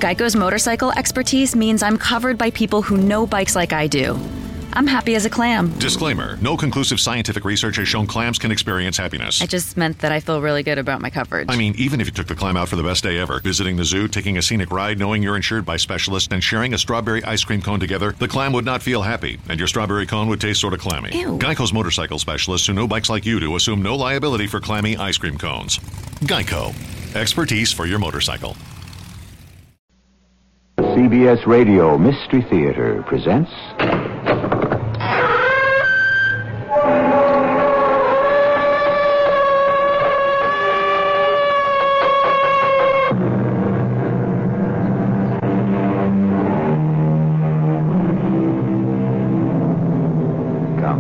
Geico's motorcycle expertise means I'm covered by people who know bikes like I do. I'm happy as a clam. Disclaimer. No conclusive scientific research has shown clams can experience happiness. I just meant that I feel really good about my coverage. I mean, even if you took the clam out for the best day ever, visiting the zoo, taking a scenic ride, knowing you're insured by specialists, and sharing a strawberry ice cream cone together, the clam would not feel happy, and your strawberry cone would taste sort of clammy. Ew. Geico's motorcycle specialists who know bikes like you do assume no liability for clammy ice cream cones. Geico. Expertise for your motorcycle. CBS Radio Mystery Theater presents... Come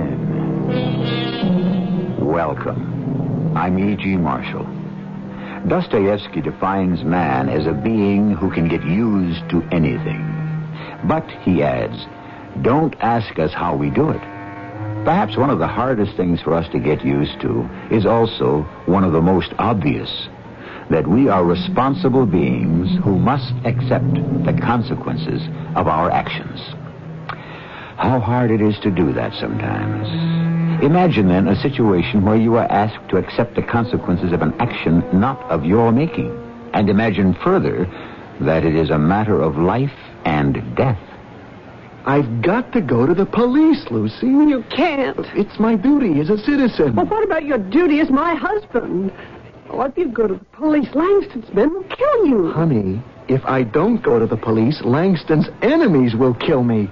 in. Welcome. I'm E.G. Marshall. Dostoevsky defines man as a being who can get used to anything. But, he adds, don't ask us how we do it. Perhaps one of the hardest things for us to get used to is also one of the most obvious, that we are responsible beings who must accept the consequences of our actions. How hard it is to do that sometimes. Imagine, then, a situation where you are asked to accept the consequences of an action not of your making. And imagine further that it is a matter of life and death. I've got to go to the police, Lucy. You can't. It's my duty as a citizen. Well, what about your duty as my husband? Well, if you go to the police, Langston's men will kill you. Honey, if I don't go to the police, Langston's enemies will kill me.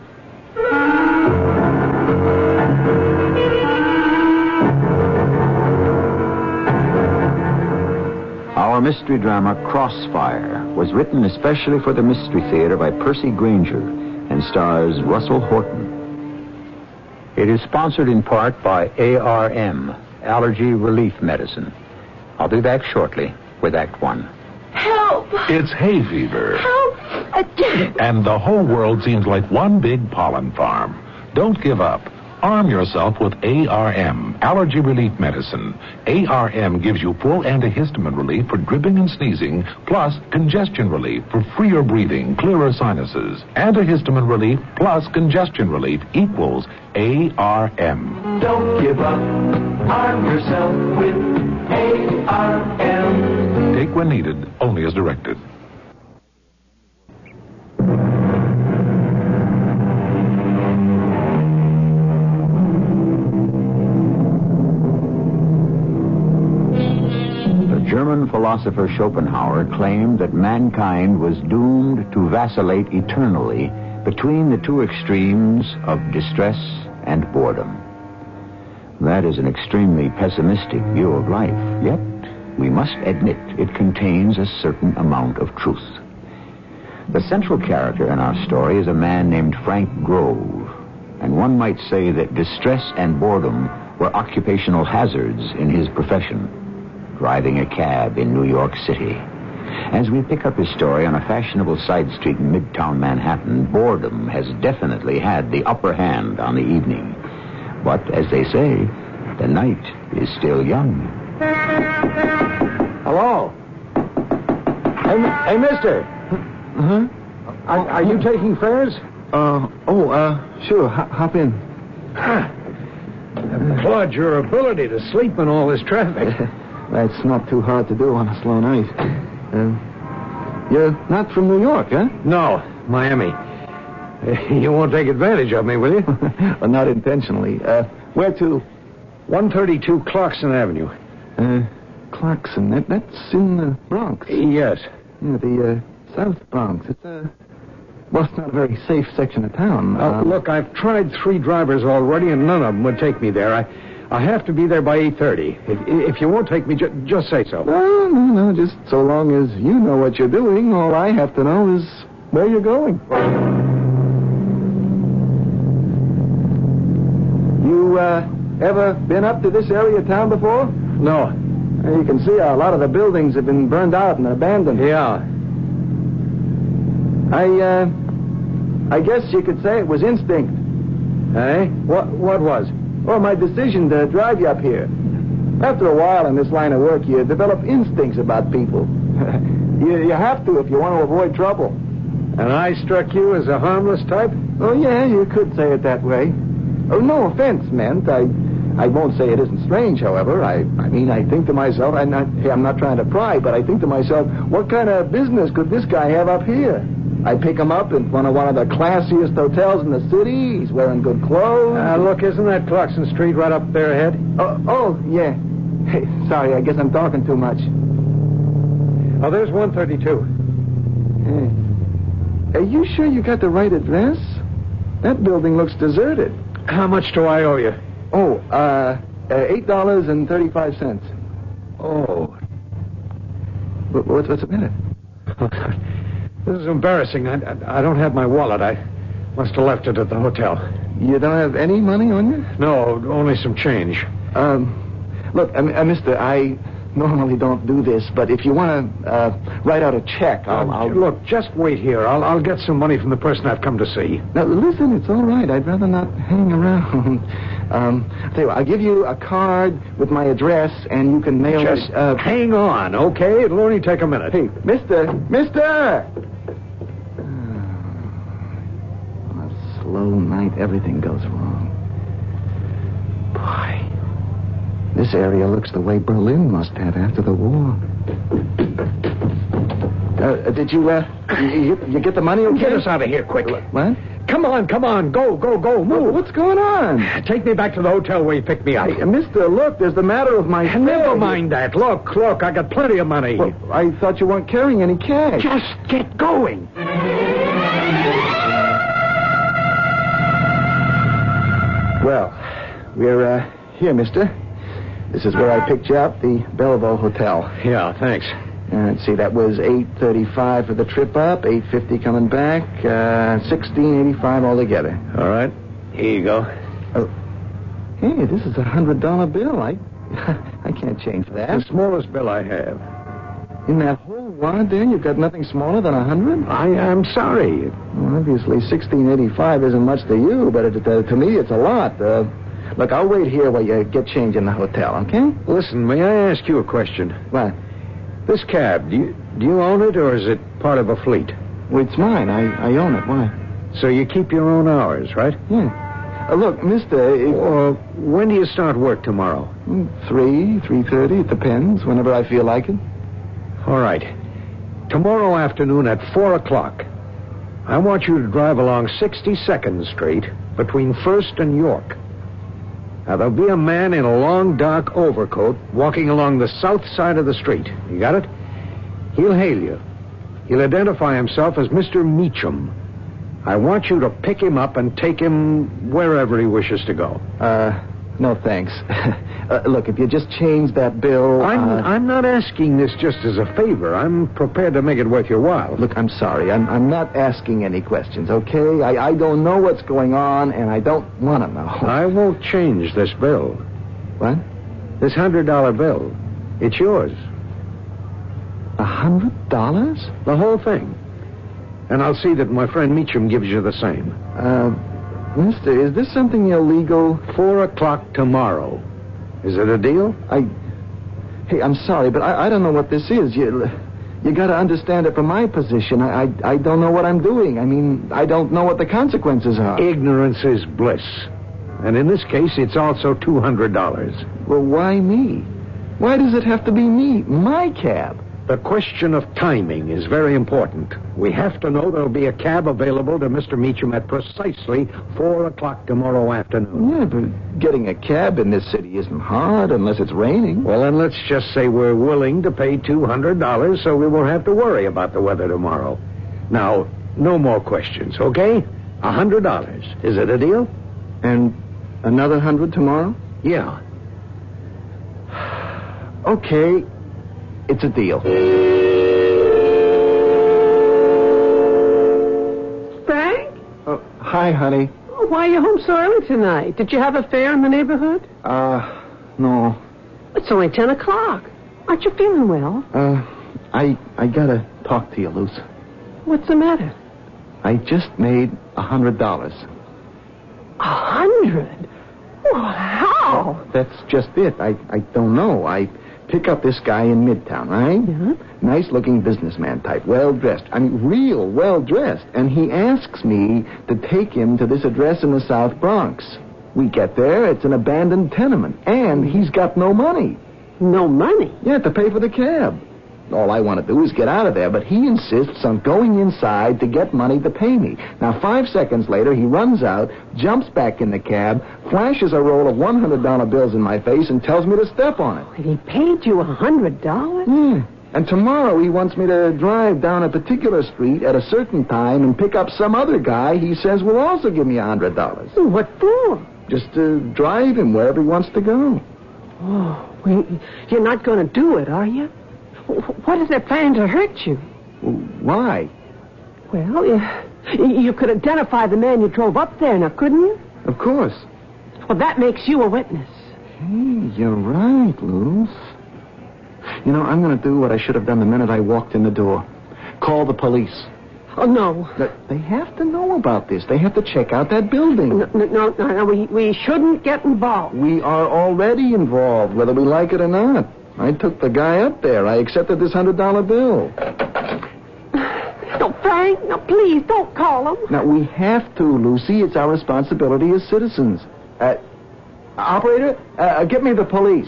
Our mystery drama, Crossfire, was written especially for the Mystery Theater by Percy Granger and stars Russell Horton. It is sponsored in part by ARM, Allergy Relief Medicine. I'll be back shortly with Act One. Help! It's hay fever. Help! And the whole world seems like one big pollen farm. Don't give up. Arm yourself with ARM, Allergy Relief Medicine. ARM gives you full antihistamine relief for dripping and sneezing, plus congestion relief for freer breathing, clearer sinuses. Antihistamine relief plus congestion relief equals ARM. Don't give up. Arm yourself with ARM. Take when needed, only as directed. German philosopher Schopenhauer claimed that mankind was doomed to vacillate eternally between the two extremes of distress and boredom. That is an extremely pessimistic view of life, yet we must admit it contains a certain amount of truth. The central character in our story is a man named Frank Grove, and one might say that distress and boredom were occupational hazards in his profession. Driving a cab in New York City. As we pick up his story on a fashionable side street in Midtown Manhattan, boredom has definitely had the upper hand on the evening. But, as they say, the night is still young. Hello? Hey, mister. Uh-huh. Are you taking fares? Sure. Hop in. Applaud your ability to sleep in all this traffic. That's not too hard to do on a slow night. You're not from New York, huh? No, Miami. You won't take advantage of me, will you? Well, not intentionally. Where to? 132 Clarkson Avenue. Clarkson. That's in the Bronx. Yes. Yeah, the South Bronx. It's well, it's not a very safe section of town. Look, I've tried 3 drivers already, and none of them would take me there. I have to be there by 8:30. If you won't take me, just say so. No. Just so long as you know what you're doing, all I have to know is where you're going. You, ever been up to this area of town before? No. You can see a lot of the buildings have been burned out and abandoned. Yeah. I guess you could say it was instinct. Hey? What was? Well, my decision to drive you up here. After a while in this line of work, you develop instincts about people. You have to if you want to avoid trouble. And I struck you as a harmless type? Oh, yeah, you could say it that way. Oh, no offense meant. I won't say it isn't strange, however. I mean, I think to myself, I'm not trying to pry, but I think to myself, what kind of business could this guy have up here? I pick him up in front of one of the classiest hotels in the city. He's wearing good clothes. Look, isn't that Clarkson Street right up there ahead? Oh, yeah. Hey, sorry, I guess I'm talking too much. Oh, there's 132. Hey. Are you sure you got the right address? That building looks deserted. How much do I owe you? Oh, $8.35. Oh. What's the matter? This is embarrassing. I don't have my wallet. I must have left it at the hotel. You don't have any money on you? No, only some change. Look, mister, I normally don't do this, but if you want to write out a check, I'll... Look, just wait here. I'll get some money from the person I've come to see. Now, listen, it's all right. I'd rather not hang around. I'll tell you what, I'll give you a card with my address, and you can mail just it... hang on, okay? It'll only take a minute. Hey, mister! On a slow night, everything goes wrong. Boy, this area looks the way Berlin must have after the war. Did you get the money okay? Get us out of here quickly. What? Come on. Go, move. What's going on? Take me back to the hotel where you picked me up. Hey, mister, look, there's the matter of my... Never mind that. Look, I got plenty of money. Well, I thought you weren't carrying any cash. Just get going. Well, we're here, mister. This is where I picked you up, the Belleville Hotel. Yeah, thanks. Let's see, that was $8.35 for the trip up, $8.50 coming back, $16.85 altogether. All right, here you go. Oh, hey, this is a $100 bill. I can't change that. The smallest bill I have. In that whole wad there, you've got nothing smaller than 100? I'm sorry. Well, obviously, $16.85 isn't much to you, but to me, it's a lot. Look, I'll wait here while you get change in the hotel, okay? Listen, may I ask you a question? What? This cab, do you own it, or is it part of a fleet? Well, it's mine. I own it. Why? So you keep your own hours, right? Yeah. Look, mister... when do you start work tomorrow? 3:30. It depends. Whenever I feel like it. All right. Tomorrow afternoon at 4 o'clock, I want you to drive along 62nd Street between 1st and York. Now, there'll be a man in a long, dark overcoat walking along the south side of the street. You got it? He'll hail you. He'll identify himself as Mr. Meacham. I want you to pick him up and take him wherever he wishes to go. No, thanks. Look, if you just change that bill... I'm not asking this just as a favor. I'm prepared to make it worth your while. Look, I'm sorry. I'm not asking any questions, okay? I don't know what's going on, and I don't want to know. I won't change this bill. What? This $100 bill. It's yours. $100? The whole thing. And I'll see that my friend Meacham gives you the same. Mister, is this something illegal? 4 o'clock tomorrow. Is it a deal? Hey, I'm sorry, but I don't know what this is. You got to understand it from my position. I don't know what I'm doing. I mean, I don't know what the consequences are. Ignorance is bliss. And in this case, it's also $200. Well, why me? Why does it have to be me? My cab? The question of timing is very important. We have to know there'll be a cab available to Mr. Meacham at precisely 4 o'clock tomorrow afternoon. Yeah, but getting a cab in this city isn't hard unless it's raining. Well, then let's just say we're willing to pay $200 so we won't have to worry about the weather tomorrow. Now, no more questions, okay? $100. Is it a deal? And another 100 tomorrow? Yeah. Okay. It's a deal. Frank? Oh, hi, honey. Oh, why are you home so early tonight? Did you have a fair in the neighborhood? No. It's only 10 o'clock. Aren't you feeling well? I gotta talk to you, Luce. What's the matter? I just made $100. 100? Well, how? how? That's just it. I don't know. I pick up this guy in Midtown, right? Yeah. Nice-looking businessman type, well-dressed. I mean, real well-dressed. And he asks me to take him to this address in the South Bronx. We get there. It's an abandoned tenement. And he's got no money. No money? Yeah, to pay for the cab. All I want to do is get out of there, but he insists on going inside to get money to pay me. Now, 5 seconds later, he runs out, jumps back in the cab, flashes a roll of $100 bills in my face, and tells me to step on it. And he paid you $100? Yeah. And tomorrow he wants me to drive down a particular street at a certain time and pick up some other guy he says will also give me $100. What for? Just to drive him wherever he wants to go. Oh, well, you're not going to do it, are you? What is their plan to hurt you? Why? Well, you could identify the man you drove up there now, couldn't you? Of course. Well, that makes you a witness. Hey, you're right, Luz. You know, I'm going to do what I should have done the minute I walked in the door. Call the police. Oh, no. They have to know about this. They have to check out that building. No. We shouldn't get involved. We are already involved, whether we like it or not. I took the guy up there. I accepted this $100 bill. No, Frank, no, please, don't call him. Now, we have to, Lucy. It's our responsibility as citizens. Operator, get me the police.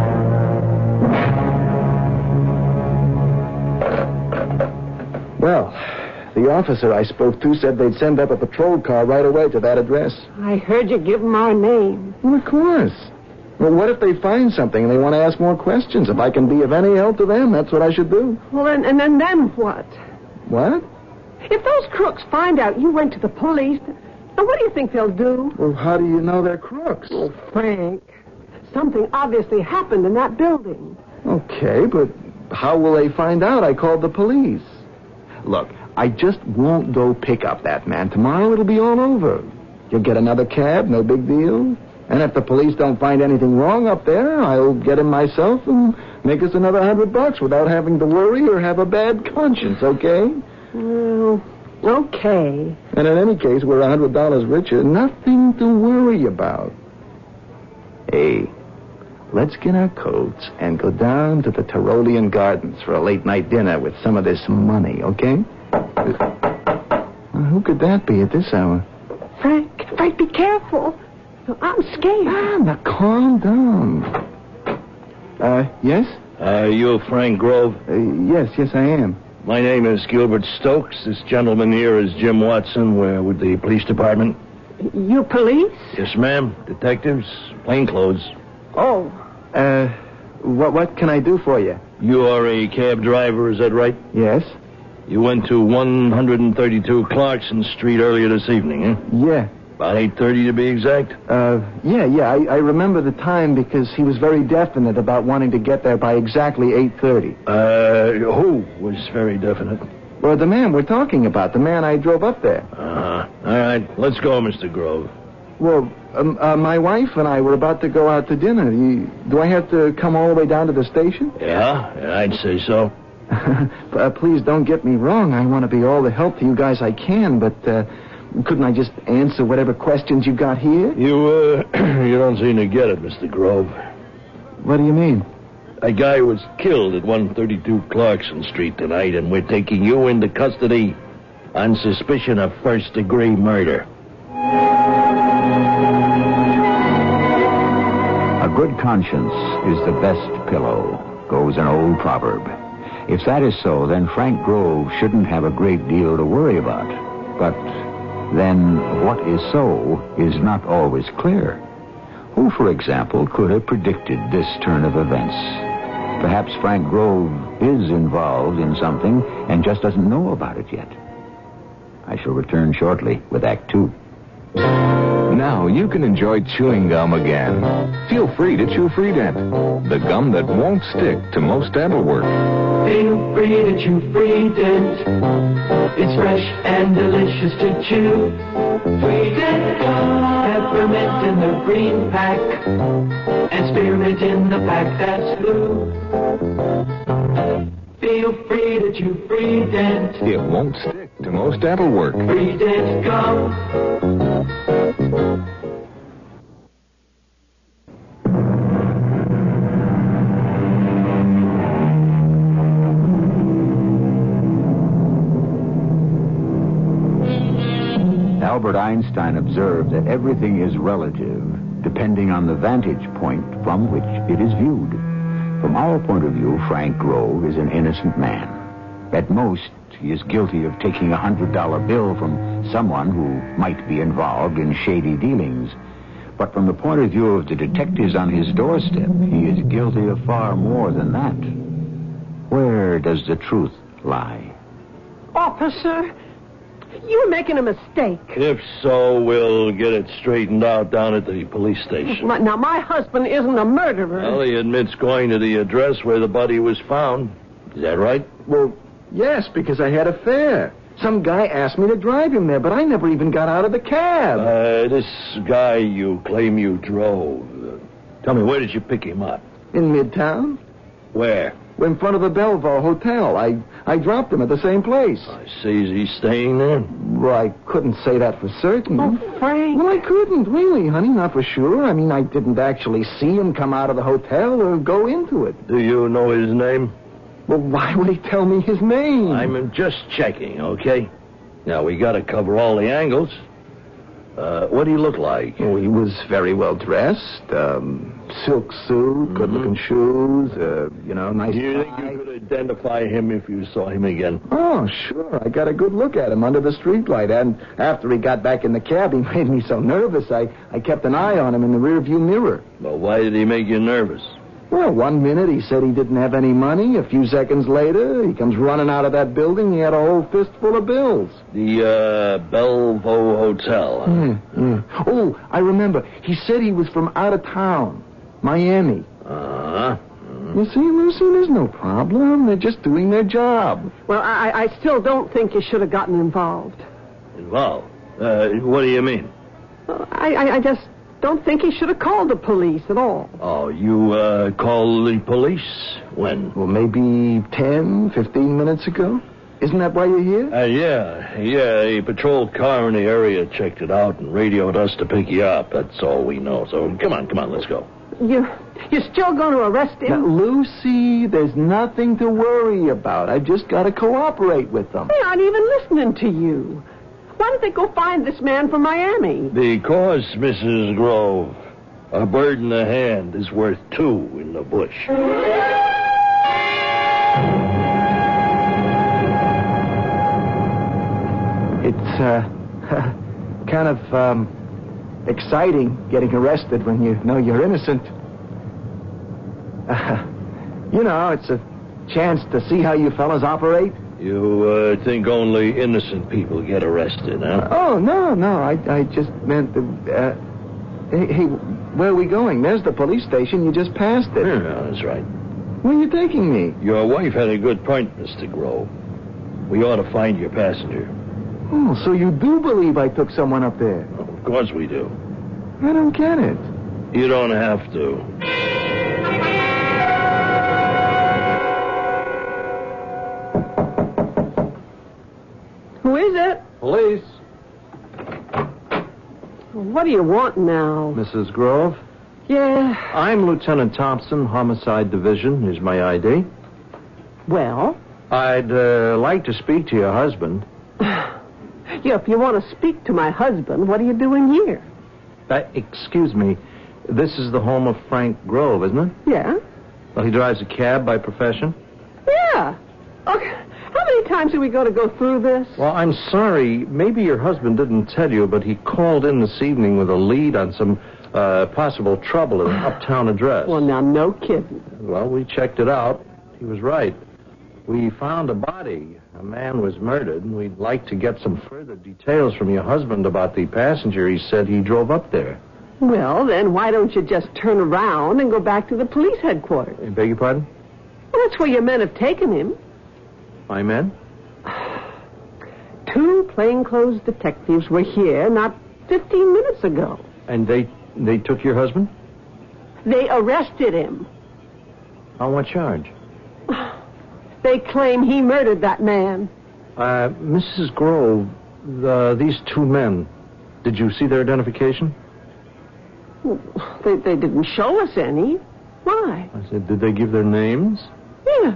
Well, the officer I spoke to said they'd send up a patrol car right away to that address. I heard you give them our name. Well, of course. Well, what if they find something and they want to ask more questions? If I can be of any help to them, that's what I should do. Well, and then what? What? If those crooks find out you went to the police, now what do you think they'll do? Well, how do you know they're crooks? Oh, Frank, something obviously happened in that building. Okay, but how will they find out I called the police? Look, I just won't go pick up that man. Tomorrow it'll be all over. You'll get another cab, no big deal. And if the police don't find anything wrong up there, I'll get him myself and make us another $100 without having to worry or have a bad conscience, okay? Well, okay. And in any case, we're $100 richer. Nothing to worry about. Hey, let's get our coats and go down to the Tyrolean Gardens for a late-night dinner with some of this money, okay? Who could that be at this hour? Frank, be careful. I'm scared. Now, calm down. Yes? You Frank Grove? Yes, I am. My name is Gilbert Stokes. This gentleman here is Jim Watson. We're with the police department. You police? Yes, ma'am. Detectives, plainclothes. Oh. What can I do for you? You are a cab driver, is that right? Yes. You went to 132 Clarkson Street earlier this evening, eh? Yeah. About 8:30 to be exact? Yeah. I remember the time because he was very definite about wanting to get there by exactly 8:30. Who was very definite? Well, the man we're talking about, the man I drove up there. All right, let's go, Mr. Grove. Well, my wife and I were about to go out to dinner. Do I have to come all the way down to the station? Yeah, I'd say so. Please don't get me wrong. I want to be all the help to you guys I can, but couldn't I just answer whatever questions you got here? You don't seem to get it, Mr. Grove. What do you mean? A guy was killed at 132 Clarkson Street tonight, and we're taking you into custody on suspicion of first-degree murder. A good conscience is the best pillow, goes an old proverb. If that is so, then Frank Grove shouldn't have a great deal to worry about. But then what is so is not always clear. Who, for example, could have predicted this turn of events? Perhaps Frank Grove is involved in something and just doesn't know about it yet. I shall return shortly with Act 2. Now you can enjoy chewing gum again. Feel free to chew Freedent, the gum that won't stick to most dental work. Feel free to chew Freedent. It's fresh and delicious to chew. Freedent gum, peppermint in the green pack, and spearmint in the pack that's blue. Feel free to chew Freedent. It won't stick to most dental work. Freedent gum. Albert Einstein observed that everything is relative, depending on the vantage point from which it is viewed. From our point of view, Frank Grove is an innocent man. At most, he is guilty of taking a $100 bill from someone who might be involved in shady dealings. But from the point of view of the detectives on his doorstep, he is guilty of far more than that. Where does the truth lie? Officer, you're making a mistake. If so, we'll get it straightened out down at the police station. Now, my husband isn't a murderer. Well, he admits going to the address where the body was found. Is that right? Well, yes, because I had a fare. Some guy asked me to drive him there, but I never even got out of the cab. This guy you claim you drove. Tell me, where did you pick him up? In Midtown? Where? In front of the Bellevue Hotel. I dropped him at the same place. I see. Is he staying there? Well, I couldn't say that for certain. Oh, Frank. Well, I couldn't, really, honey, not for sure. I mean, I didn't actually see him come out of the hotel or go into it. Do you know his name? Well, why would he tell me his name? I'm just checking, okay? Now, we got to cover all the angles. What do you look like? Oh, he was very well dressed. Silk suit, good-looking shoes, nice Do you tie. think you could identify him if you saw him again? Oh, sure. I got a good look at him under the streetlight. And after he got back in the cab, he made me so nervous, I kept an eye on him in the rearview mirror. Well, why did he make you nervous? Well, 1 minute he said he didn't have any money. A few seconds later, he comes running out of that building. He had a whole fistful of bills. The Bellevue Hotel. Huh? Oh, I remember. He said he was from out of town, Miami. You see, Lucy, there's no problem. They're just doing their job. Well, I still don't think you should have gotten involved. Involved? What do you mean? I just don't think he should have called the police at all. Oh, you called the police? When? Well, maybe 10, 15 minutes ago. Isn't that why you're here? Yeah. A patrol car in the area checked it out and radioed us to pick you up. That's all we know. So come on, let's go. You're still going to arrest him? Now, Lucy, there's nothing to worry about. I've just got to cooperate with them. They're not even listening to you. Why don't they go find this man from Miami? Because, Mrs. Grove, a bird in the hand is worth two in the bush. It's kind of exciting getting arrested when you know you're innocent. It's a chance to see how you fellas operate. You think only innocent people get arrested, huh? Oh, no. I just meant that... Hey, where are we going? There's the police station. You just passed it. Yeah, that's right. Where are you taking me? Your wife had a good point, Mr. Grove. We ought to find your passenger. Oh, so you do believe I took someone up there? Oh, of course we do. I don't get it. You don't have to. Who is it? Police. What do you want now? Mrs. Grove? Yeah. I'm Lieutenant Thompson, Homicide Division. Here's my ID. Well? I'd like to speak to your husband. Yeah, if you want to speak to my husband, what are you doing here? Excuse me. This is the home of Frank Grove, isn't it? Yeah. Well, he drives a cab by profession? Yeah. Okay. How many times are we going to go through this? Well, I'm sorry. Maybe your husband didn't tell you, but he called in this evening with a lead on some possible trouble at an uptown address. Well, now, no kidding. Well, we checked it out. He was right. We found a body. A man was murdered, and we'd like to get some further details from your husband about the passenger he said he drove up there. Well, then why don't you just turn around and go back to the police headquarters? I beg your pardon? Well, that's where your men have taken him. My men? 2 plainclothes detectives were here not 15 minutes ago. And they took your husband? They arrested him. On what charge? They claim he murdered that man. Mrs. Grove, these 2 men, did you see their identification? They didn't show us any. Why? I said, did they give their names? Yeah.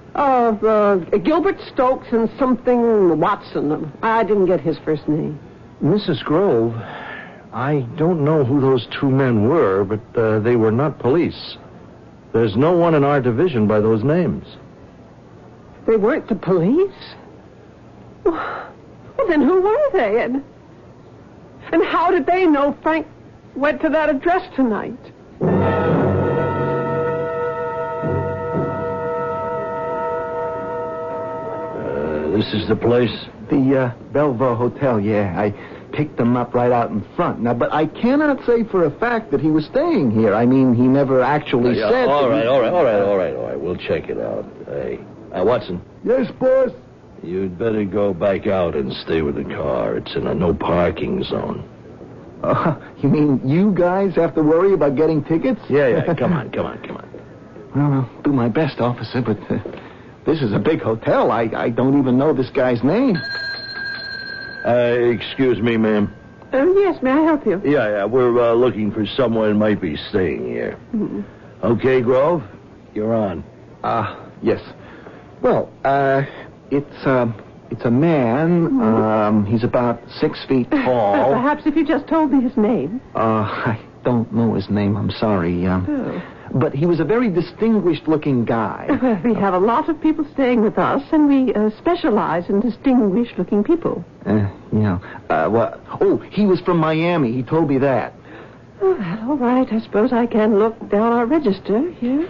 Gilbert Stokes and something Watson. I didn't get his first name. Mrs. Grove, I don't know who those two men were, but they were not police. There's no one in our division by those names. They weren't the police? Well, then who were they? And how did they know Frank went to that address tonight? This is the place? The Belleville Hotel, yeah. I picked him up right out in front. Now, but I cannot say for a fact that he was staying here. I mean, he never actually said... All right. We'll check it out. Hey, Watson. Yes, boss? You'd better go back out and stay with the car. It's in a no parking zone. You mean you guys have to worry about getting tickets? Yeah. Come on. Well, I'll do my best, officer, but this is a big hotel. I don't even know this guy's name. Excuse me, ma'am. Yes, may I help you? Yeah, we're looking for someone who might be staying here. Mm-hmm. Okay, Grove, you're on. Yes. Well, it's a man. Mm-hmm. He's about 6 feet tall. Perhaps if you just told me his name. I don't know his name, I'm sorry. But he was a very distinguished-looking guy. We have a lot of people staying with us, and we specialize in distinguished-looking people. He was from Miami. He told me that. Oh, well, all right. I suppose I can look down our register here.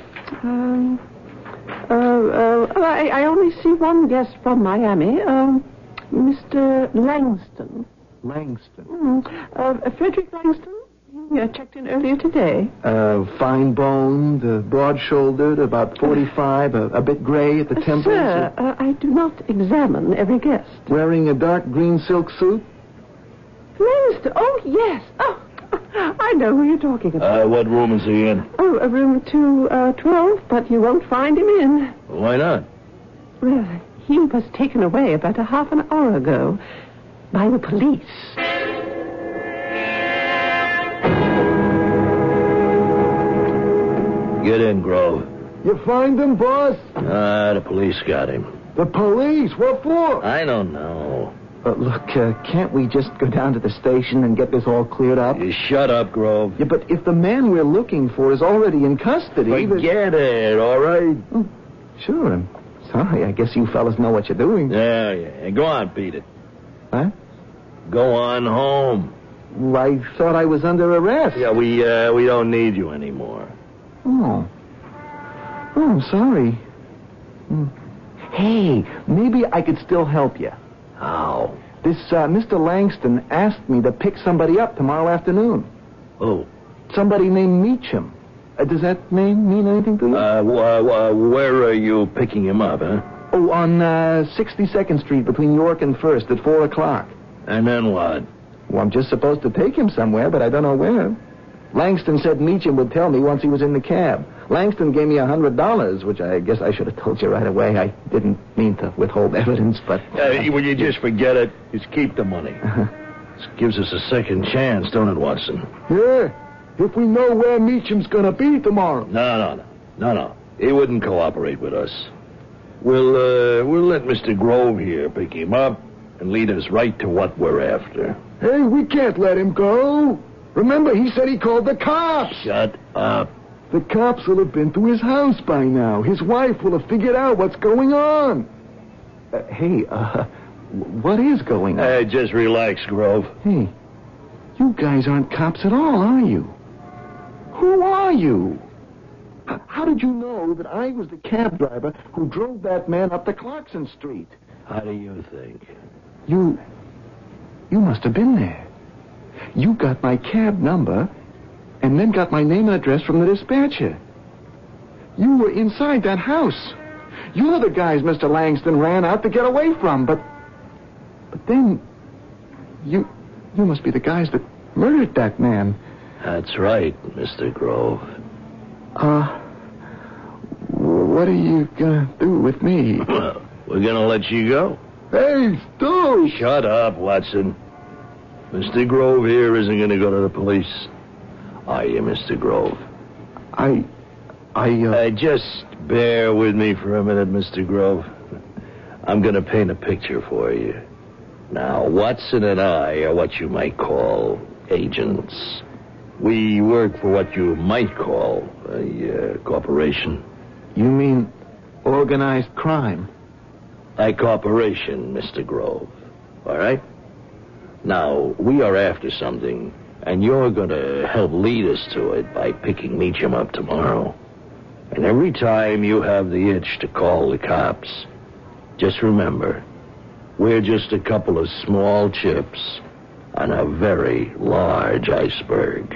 I only see one guest from Miami, Mr. Langston. Langston? Frederick Langston. He checked in earlier today. Fine-boned, broad-shouldered, about 45, a bit gray at the temples. Sir, I do not examine every guest. Wearing a dark green silk suit? Langston? Oh, yes. Oh, I know who you're talking about. What room is he in? Oh, room 212, but you won't find him in. Why not? Well, he was taken away about a half an hour ago by the police. Get in, Grove. You find him, boss? The police got him. The police? What for? I don't know. Look, can't we just go down to the station and get this all cleared up? You shut up, Grove. Yeah, but if the man we're looking for is already in custody... Forget it, all right? Oh, sure, I'm sorry. I guess you fellas know what you're doing. Yeah. Go on, beat it. Huh? Go on home. Well, I thought I was under arrest. Yeah, we don't need you anymore. Oh, I'm sorry. Hey, maybe I could still help you. How? This Mr. Langston asked me to pick somebody up tomorrow afternoon. Oh. Somebody named Meacham. Does that name mean anything to you? Where are you picking him up, huh? Oh, on 62nd Street between York and 1st at 4 o'clock. And then what? Well, I'm just supposed to take him somewhere, but I don't know where. Langston said Meacham would tell me once he was in the cab. Langston gave me $100, which I guess I should have told you right away. I didn't mean to withhold evidence, but... Will you just forget it? Just keep the money. This gives us a second chance, don't it, Watson? Yeah, if we know where Meacham's going to be tomorrow. No. He wouldn't cooperate with us. We'll let Mr. Grove here pick him up and lead us right to what we're after. Hey, we can't let him go. Remember, he said he called the cops. Shut up. The cops will have been to his house by now. His wife will have figured out what's going on. What is going on? Just relax, Grove. Hey, you guys aren't cops at all, are you? Who are you? How did you know that I was the cab driver who drove that man up to Clarkson Street? How do you think? You must have been there. You got my cab number and then got my name and address from the dispatcher. You were inside that house. You're the guys Mr. Langston ran out to get away from, but then you must be the guys that murdered that man. That's right, Mr. Grove. What are you gonna do with me? We're gonna let you go. Hey, Stu! Shut up, Watson. Mr. Grove here isn't gonna go to the police. Are you, Mr. Grove? Just bear with me for a minute, Mr. Grove. I'm gonna paint a picture for you. Now, Watson and I are what you might call agents. We work for what you might call a corporation. You mean organized crime? A corporation, Mr. Grove. All right? Now, we are after something, and you're going to help lead us to it by picking Meacham up tomorrow. And every time you have the itch to call the cops, just remember, we're just a couple of small chips on a very large iceberg.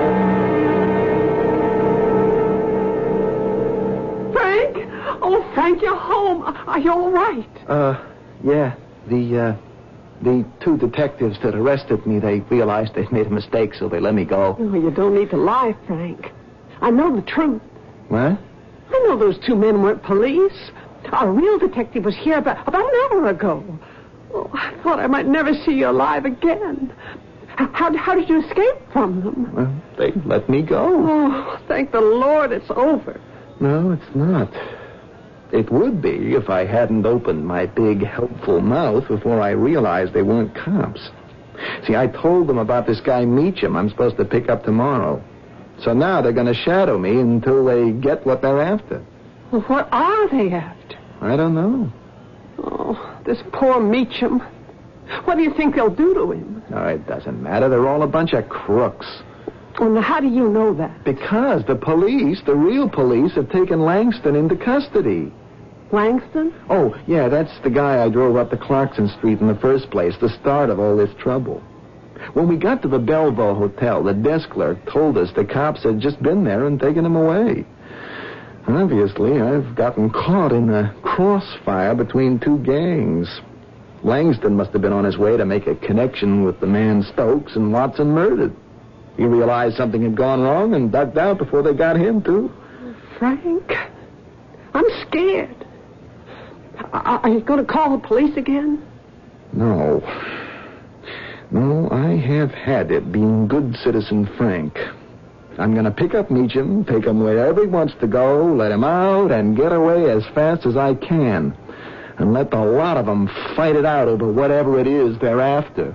Frank? Oh, Frank, you're home. Are you all right? Yeah. The two detectives that arrested me, they realized they'd made a mistake, so they let me go. Oh, you don't need to lie, Frank. I know the truth. What? I know those two men weren't police. A real detective was here about an hour ago. Oh, I thought I might never see you alive again. How did you escape from them? Well, they let me go. Oh, thank the Lord it's over. No, it's not. It would be if I hadn't opened my big, helpful mouth before I realized they weren't cops. See, I told them about this guy Meacham I'm supposed to pick up tomorrow. So now they're going to shadow me until they get what they're after. Well, what are they after? I don't know. Oh, this poor Meacham. What do you think they'll do to him? No, it doesn't matter. They're all a bunch of crooks. Well, now, how do you know that? Because the police, the real police, have taken Langston into custody. Langston? Oh, yeah, that's the guy I drove up to Clarkson Street in the first place, the start of all this trouble. When we got to the Belleville Hotel, the desk clerk told us the cops had just been there and taken him away. Obviously, I've gotten caught in a crossfire between two gangs. Langston must have been on his way to make a connection with the man Stokes and Watson murdered. He realized something had gone wrong and ducked out before they got him, too. Frank, I'm scared. Are you going to call the police again? No. No, I have had it being good citizen Frank. I'm going to pick up Meacham, take him wherever he wants to go, let him out, and get away as fast as I can. And let the lot of them fight it out over whatever it is they're after.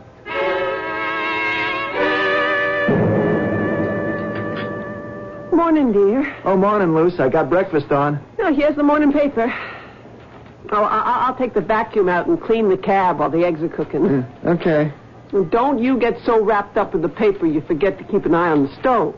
Morning, dear. Oh, morning, Luce. I got breakfast on. Oh, here's the morning paper. Oh, I'll take the vacuum out and clean the cab while the eggs are cooking. Okay. And don't you get so wrapped up in the paper you forget to keep an eye on the stove.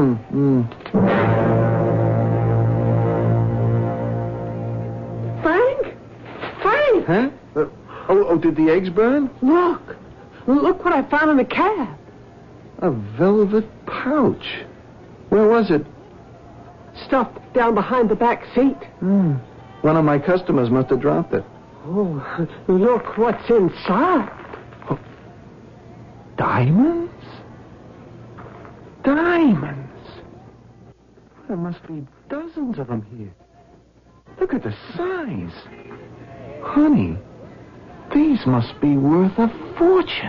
Frank? Huh? Did the eggs burn? Look what I found in the cab. A velvet pouch. Where was it? Stuffed down behind the back seat. One of my customers must have dropped it. Oh, look what's inside. Oh. Diamonds? Diamonds. There must be dozens of them here. Look at the size. Honey, these must be worth a fortune.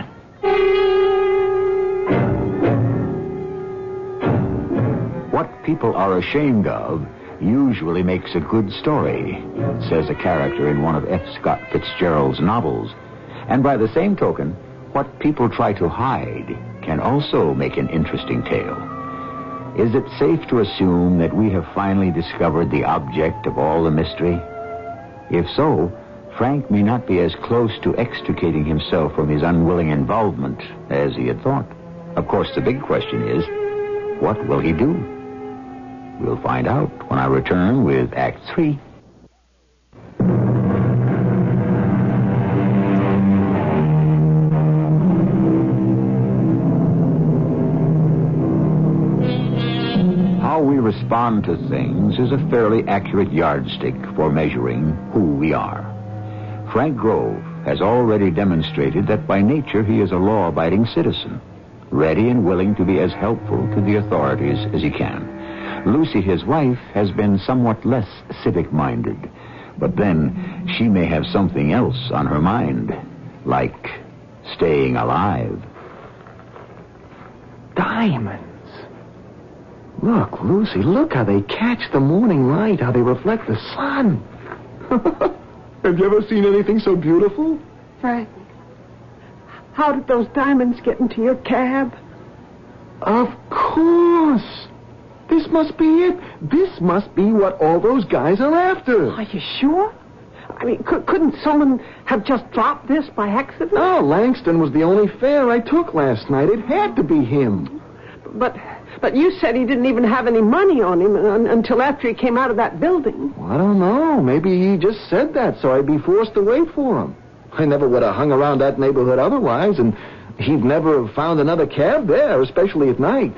What people are ashamed of usually makes a good story, says a character in one of F. Scott Fitzgerald's novels. And by the same token, what people try to hide can also make an interesting tale. Is it safe to assume that we have finally discovered the object of all the mystery? If so, Frank may not be as close to extricating himself from his unwilling involvement as he had thought. Of course, the big question is, what will he do? We'll find out when I return with Act 3. How we respond to things is a fairly accurate yardstick for measuring who we are. Frank Grove has already demonstrated that by nature he is a law-abiding citizen, ready and willing to be as helpful to the authorities as he can. Lucy, his wife, has been somewhat less civic-minded, but then she may have something else on her mind, like staying alive. Diamonds. Look, Lucy, look how they catch the morning light, how they reflect the sun. Have you ever seen anything so beautiful? Frank, How did those diamonds get into your cab? Of course. This must be it. This must be what all those guys are after. Are you sure? I mean, couldn't someone have just dropped this by accident? Oh, Langston was the only fare I took last night. It had to be him. But you said he didn't even have any money on him until after he came out of that building. Well, I don't know. Maybe he just said that so I'd be forced to wait for him. I never would have hung around that neighborhood otherwise, and he'd never have found another cab there, especially at night.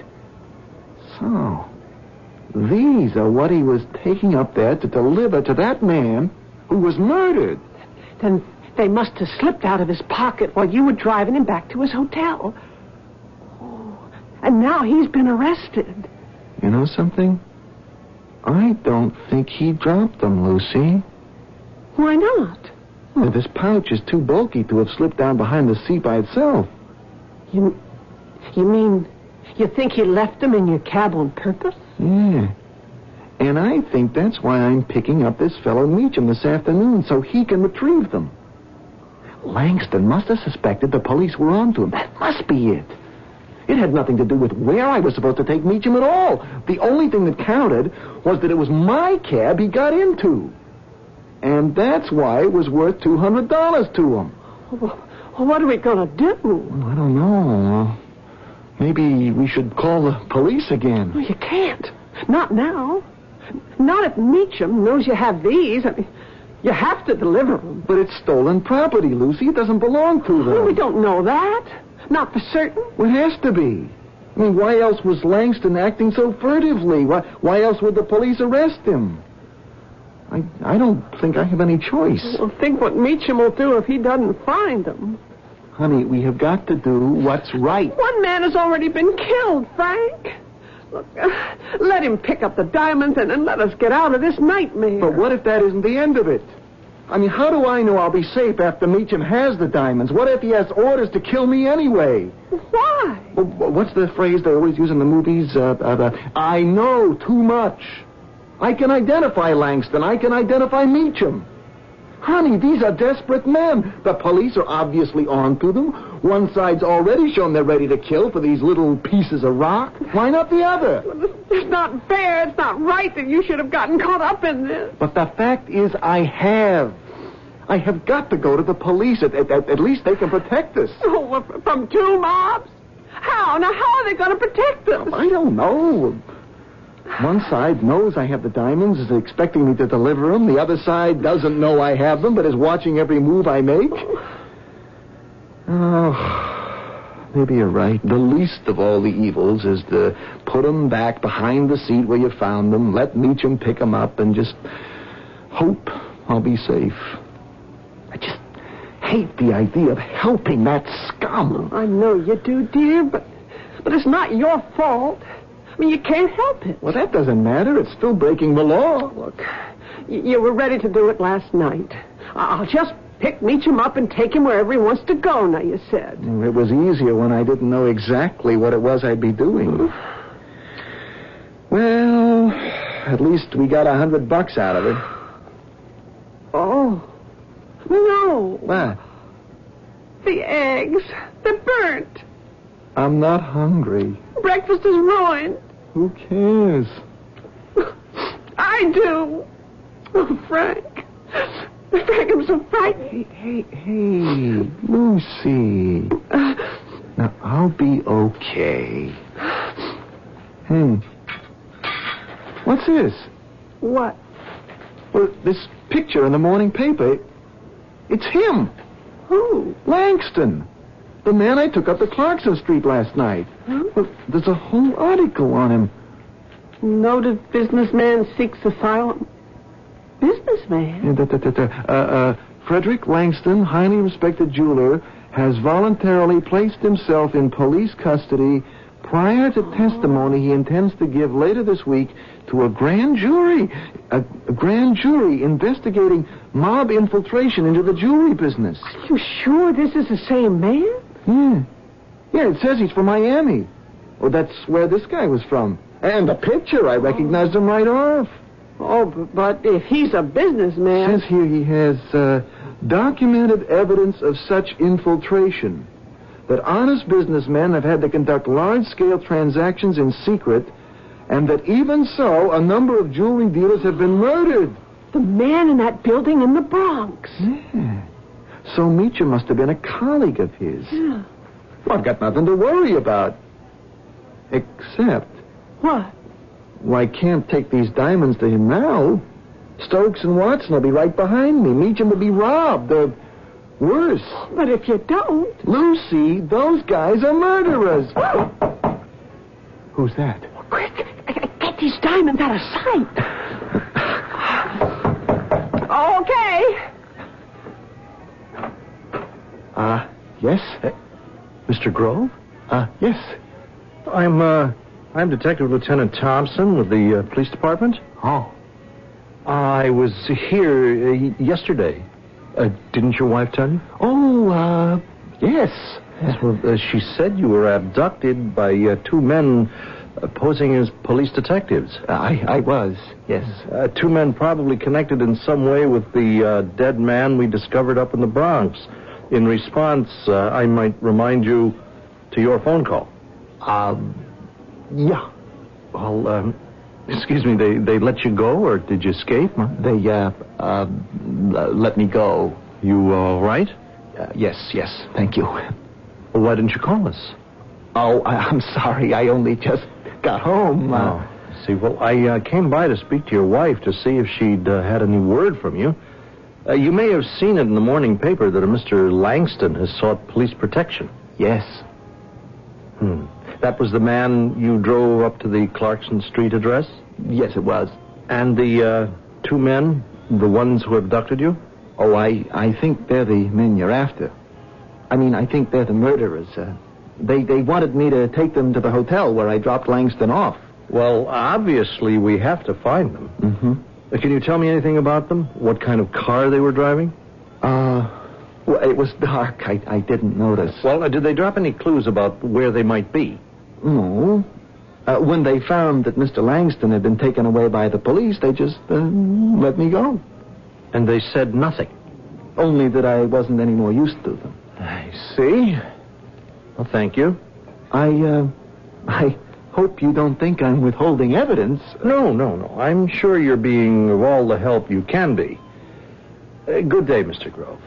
So, these are what he was taking up there to deliver to that man who was murdered. Then they must have slipped out of his pocket while you were driving him back to his hotel. Oh, and now he's been arrested. You know something? I don't think he dropped them, Lucy. Why not? Well, this pouch is too bulky to have slipped down behind the seat by itself. You mean you think he left them in your cab on purpose? Yeah. And I think that's why I'm picking up this fellow Meacham this afternoon, so he can retrieve them. Langston must have suspected the police were onto him. That must be it. It had nothing to do with where I was supposed to take Meacham at all. The only thing that counted was that it was my cab he got into. And that's why it was worth $200 to him. Well, what are we going to do? I don't know. Maybe we should call the police again. Well, you can't. Not now. Not if Meacham knows you have these. I mean, you have to deliver them. But it's stolen property, Lucy. It doesn't belong to them. Well, we don't know that. Not for certain. Well, it has to be. I mean, why else was Langston acting so furtively? Why else would the police arrest him? I don't think I have any choice. Well, think what Meacham will do if he doesn't find them. Honey, we have got to do what's right. One man has already been killed, Frank. Look, let him pick up the diamonds and let us get out of this nightmare. But what if that isn't the end of it? I mean, how do I know I'll be safe after Meacham has the diamonds? What if he has orders to kill me anyway? Why? Well, what's the phrase they always use in the movies? I know too much. I can identify Langston. I can identify Meacham. Honey, these are desperate men. The police are obviously on to them. One side's already shown they're ready to kill for these little pieces of rock. Why not the other? It's not fair. It's not right that you should have gotten caught up in this. But the fact is I have. I have got to go to the police. At least they can protect us. Oh, from two mobs? How? Now, how are they going to protect us? I don't know. One side knows I have the diamonds, is expecting me to deliver them. The other side doesn't know I have them, but is watching every move I make. Oh, maybe you're right. The least of all the evils is to put them back behind the seat where you found them, let Meacham pick them up, and just hope I'll be safe. I just hate the idea of helping that scum. I know you do, dear, but it's not your fault. I mean, you can't help it. Well, that doesn't matter. It's still breaking the law. Look, you were ready to do it last night. I'll just pick Meacham up and take him wherever he wants to go, now you said. It was easier when I didn't know exactly what it was I'd be doing. Well, at least we got $100 out of it. Oh. No. What? The eggs. They're burnt. I'm not hungry. Breakfast is ruined. Who cares? I do. Oh, Frank. Frank, I'm so frightened. Hey, Lucy. Now, I'll be okay. What's this? What? Well, this picture in the morning paper. It's him. Who? Langston. The man I took up to Clarkson Street last night. Huh? Well, there's a whole article on him. Noted businessman seeks asylum. Businessman? Frederick Langston, highly respected jeweler, has voluntarily placed himself in police custody prior to testimony he intends to give later this week to a grand jury. A grand jury investigating mob infiltration into the jewelry business. Are you sure this is the same man? Yeah, it says he's from Miami. Well, that's where this guy was from. And the picture, I recognized him right off. Oh, but if he's a businessman... It says here he has documented evidence of such infiltration. that honest businessmen have had to conduct large-scale transactions in secret, and that even so, a number of jewelry dealers have been murdered. The man in that building in the Bronx. Yeah. So Meacham must have been a colleague of his. Yeah. Well, I've got nothing to worry about. Except... What? Well, I can't take these diamonds to him now. Stokes and Watson will be right behind me. Meacham will be robbed, or worse. But if you don't... Lucy, those guys are murderers. Who's that? Quick, get these diamonds out of sight. Okay. Yes? Mr. Grove? Yes. I'm Detective Lieutenant Thompson with the police department. Oh. I was here yesterday. Didn't your wife tell you? Oh, yes. Well, she said you were abducted by two men posing as police detectives. I was, yes. Two men probably connected in some way with the dead man we discovered up in the Bronx. In response, I might remind you to your phone call. Yeah. Well, excuse me, they let you go, or did you escape? They, let me go. You all right? Yes, thank you. Well, why didn't you call us? Oh, I'm sorry. I only just got home. See, well, I came by to speak to your wife to see if she'd had any word from you. You may have seen it in the morning paper that a Mr. Langston has sought police protection. Yes. That was the man you drove up to the Clarkson Street address? Yes, it was. And the two men, the ones who abducted you? Oh, I think they're the men you're after. I mean, I think they're the murderers. They wanted me to take them to the hotel where I dropped Langston off. Well, obviously we have to find them. Mm-hmm. Can you tell me anything about them? What kind of car they were driving? Well, it was dark. I didn't notice. Well, did they drop any clues about where they might be? No. When they found that Mr. Langston had been taken away by the police, they just let me go. And they said nothing? Only that I wasn't any more use to them. I see. Well, thank you. I hope you don't think I'm withholding evidence. No. I'm sure you're being of all the help you can be. Good day, Mr. Grove.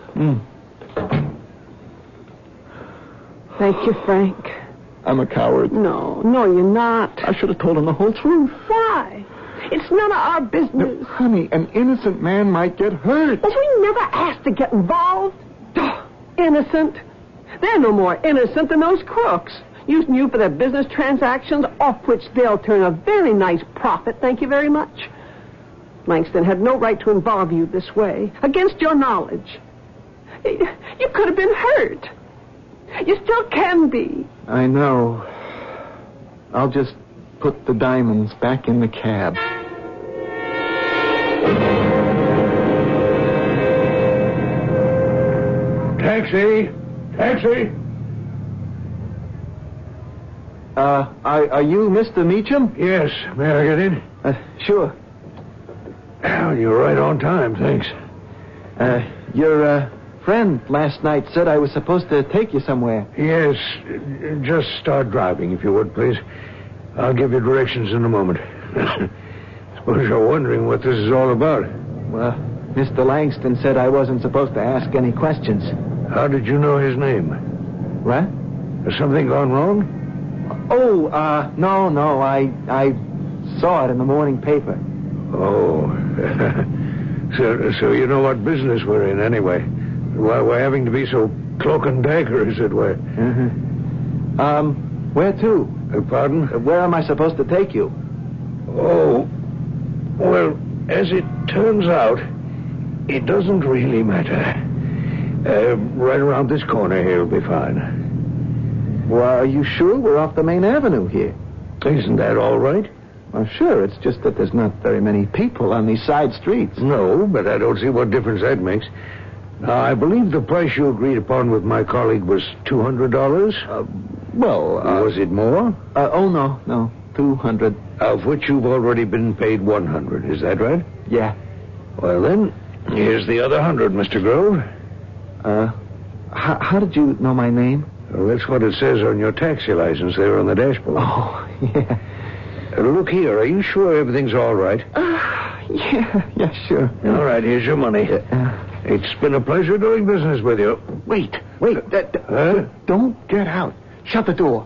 Thank you, Frank. I'm a coward. No, you're not. I should have told him the whole truth. Why? It's none of our business. No, honey, an innocent man might get hurt. But we never asked to get involved. Innocent? They're no more innocent than those crooks, using you for their business transactions, off which they'll turn a very nice profit, thank you very much. Langston had no right to involve you this way, against your knowledge. You could have been hurt. You still can be. I know. I'll just put the diamonds back in the cab. Taxi! Are you Mr. Meacham? Yes. May I get in? Sure. Well, you're right on time, thanks. Your friend last night said I was supposed to take you somewhere. Yes. Just start driving, if you would, please. I'll give you directions in a moment. Suppose you're wondering what this is all about. Well, Mr. Langston said I wasn't supposed to ask any questions. How did you know his name? What? Has something gone wrong? Oh, no. I saw it in the morning paper. Oh. So you know what business we're in, anyway. Why we're having to be so cloak and dagger, as it were. Mm-hmm. Where to? Pardon? Where am I supposed to take you? Oh, well, as it turns out, it doesn't really matter. Right around this corner here will be fine. Well, are you sure we're off the main avenue here? Isn't that all right? Well, sure. It's just that there's not very many people on these side streets. No, but I don't see what difference that makes. Now, I believe the price you agreed upon with my colleague was $200? Was it more? Oh, no. 200. Of which you've already been paid 100. Is that right? Yeah. Well, then, here's the other 100, Mr. Grove. How did you know my name? Well, that's what it says on your taxi license there on the dashboard. Oh, yeah. Look here, are you sure everything's all right? Yeah, sure. All right, here's your money. It's been a pleasure doing business with you. Wait. Huh? Don't get out. Shut the door.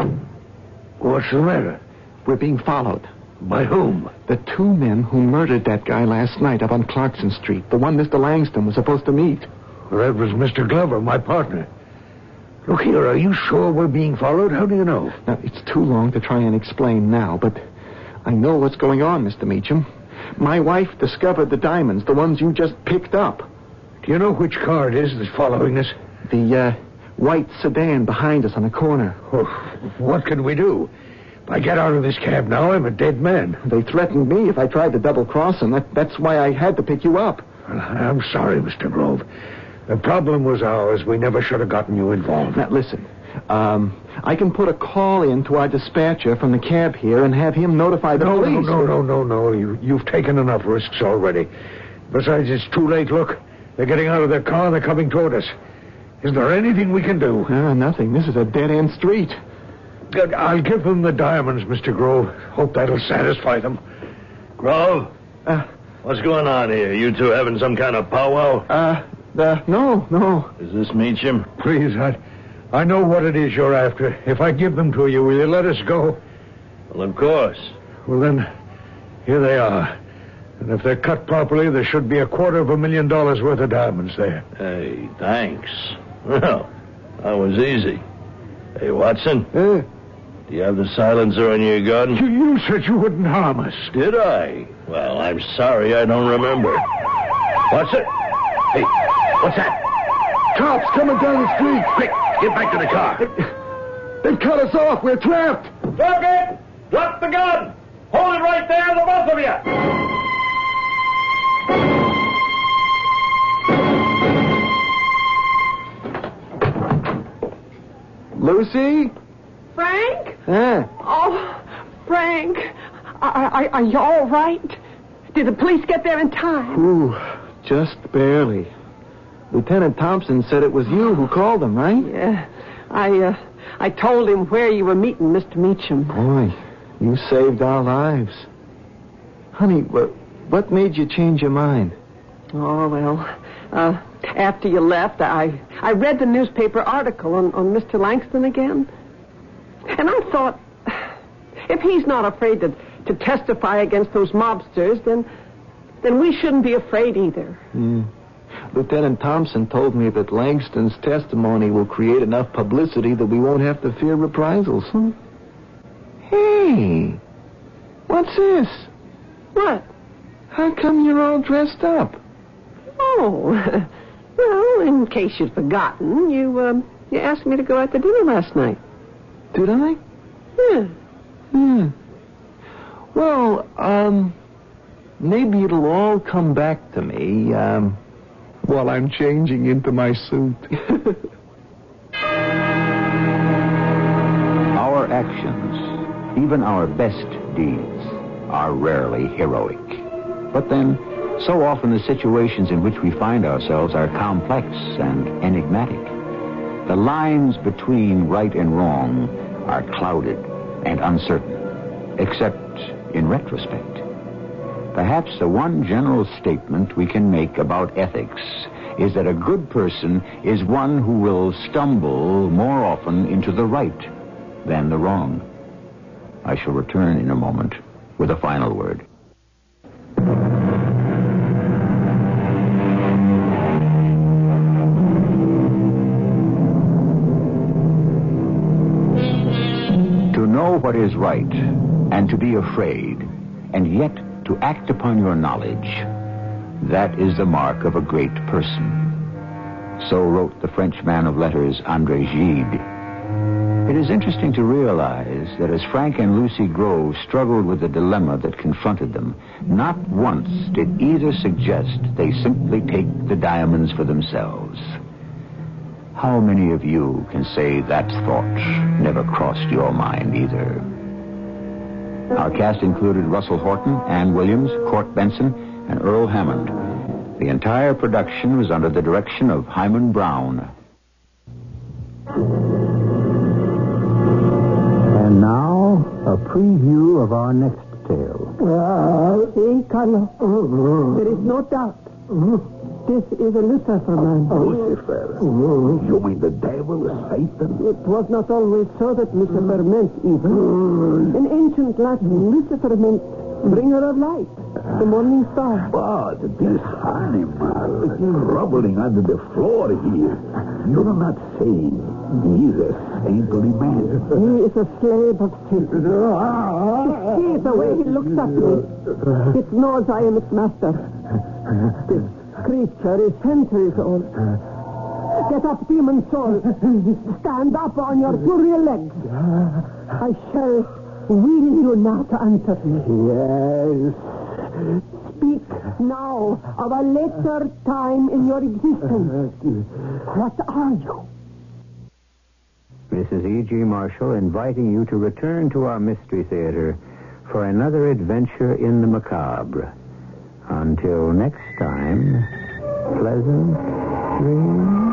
What's the matter? We're being followed. By whom? The two men who murdered that guy last night up on Clarkson Street. The one Mr. Langston was supposed to meet. Well, that was Mr. Glover, my partner. Look here, are you sure we're being followed? How do you know? Now, it's too long to try and explain now, but I know what's going on, Mr. Meacham. My wife discovered the diamonds, the ones you just picked up. Do you know which car it is that's following us? The white sedan behind us on the corner. Oh, what can we do? If I get out of this cab now, I'm a dead man. They threatened me if I tried to double-cross them. That's why I had to pick you up. Well, I'm sorry, Mr. Grove. The problem was ours. We never should have gotten you involved. Now, listen. I can put a call in to our dispatcher from the cab here and have him notify the police. No. You've taken enough risks already. Besides, it's too late. Look, they're getting out of their car and they're coming toward us. Is there anything we can do? Nothing. This is a dead-end street. Good. I'll give them the diamonds, Mr. Grove. Hope that'll satisfy them. Grove? What's going on here? You two having some kind of powwow? No. Is this Meacham? Please, I know what it is you're after. If I give them to you, will you let us go? Well, of course. Well, then, here they are. And if they're cut properly, there should be $250,000 worth of diamonds there. Hey, thanks. Well, that was easy. Hey, Watson? Do you have the silencer on your gun? You said you wouldn't harm us. Did I? Well, I'm sorry, I don't remember. Watson? Hey, what's that? Cops coming down the street. Quick, get back to the car. They cut us off. We're trapped. Drop it! Drop the gun! Hold it right there, the both of you! Lucy? Frank? Yeah. Oh, Frank. Are you all right? Did the police get there in time? Ooh, just barely. Lieutenant Thompson said it was you who called them, right? Yeah. I told him where you were meeting Mr. Meacham. Boy, you saved our lives. Honey, what made you change your mind? Oh, well, after you left, I read the newspaper article on Mr. Langston again. And I thought, if he's not afraid to testify against those mobsters, then we shouldn't be afraid either. Lieutenant Thompson told me that Langston's testimony will create enough publicity that we won't have to fear reprisals. Hey, what's this? What? How come you're all dressed up? Oh, well, in case you'd forgotten, you asked me to go out to dinner last night. Did I? Yeah. Well, maybe it'll all come back to me, while I'm changing into my suit. Our actions, even our best deeds, are rarely heroic. But then, so often the situations in which we find ourselves are complex and enigmatic. The lines between right and wrong are clouded and uncertain, except in retrospect. Perhaps the one general statement we can make about ethics is that a good person is one who will stumble more often into the right than the wrong. I shall return in a moment with a final word. To know what is right and to be afraid, and yet to act upon your knowledge, that is the mark of a great person. So wrote the French man of letters, André Gide. It is interesting to realize that as Frank and Lucy Grove struggled with the dilemma that confronted them, not once did either suggest they simply take the diamonds for themselves. How many of you can say that thought never crossed your mind either? Our cast included Russell Horton, Ann Williams, Court Benson, and Earl Hammond. The entire production was under the direction of Hyman Brown. preview of our next tale. See, Carlo, there is no doubt. This is a Lucifer man. Lucifer? You mean the devil, Satan? It was not always so that Lucifer meant evil. In ancient Latin, Lucifer meant bringer of light, the morning star. But this animal crumbling under the floor here, you're not saying he's a saintly man. He is a slave of Satan. See the way he looks at me. It knows I am its master. This creature is centuries old. Get up, demon soul. Stand up on your two real legs. I shall will you not answer me? Yes. Speak now of a later time in your existence. What are you? Mrs. E.G. Marshall inviting you to return to our Mystery Theater for another adventure in the macabre. Until next time, pleasant dreams.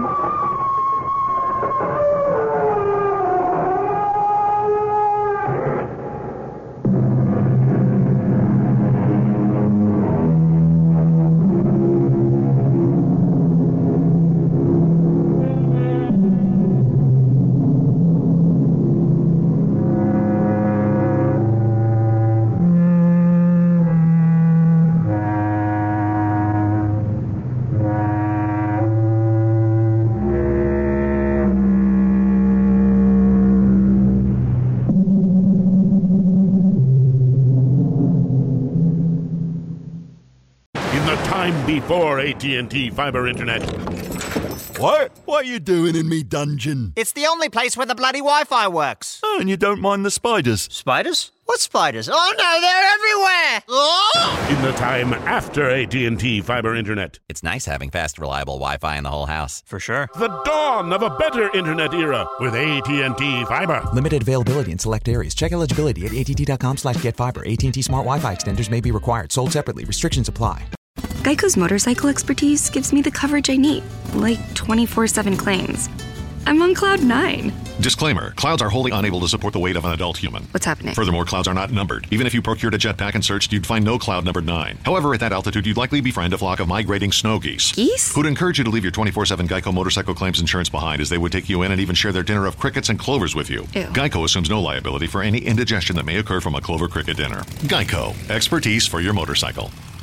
Before AT&T Fiber Internet. What? What are you doing in me dungeon? It's the only place where the bloody Wi-Fi works. Oh, and you don't mind the spiders? Spiders? What spiders? Oh no, they're everywhere! Oh! In the time after AT&T Fiber Internet. It's nice having fast, reliable Wi-Fi in the whole house. For sure. The dawn of a better internet era with AT&T Fiber. Limited availability in select areas. Check eligibility at att.com/getfiber. AT&T Smart Wi-Fi extenders may be required. Sold separately. Restrictions apply. Geico's motorcycle expertise gives me the coverage I need, like 24/7 claims. I'm on cloud 9. Disclaimer, clouds are wholly unable to support the weight of an adult human. What's happening? Furthermore, clouds are not numbered. Even if you procured a jetpack and searched, you'd find no cloud numbered 9. However, at that altitude, you'd likely befriend a flock of migrating snow geese. Geese? Who'd encourage you to leave your 24/7 Geico motorcycle claims insurance behind, as they would take you in and even share their dinner of crickets and clovers with you. Ew. Geico assumes no liability for any indigestion that may occur from a clover cricket dinner. Geico, expertise for your motorcycle.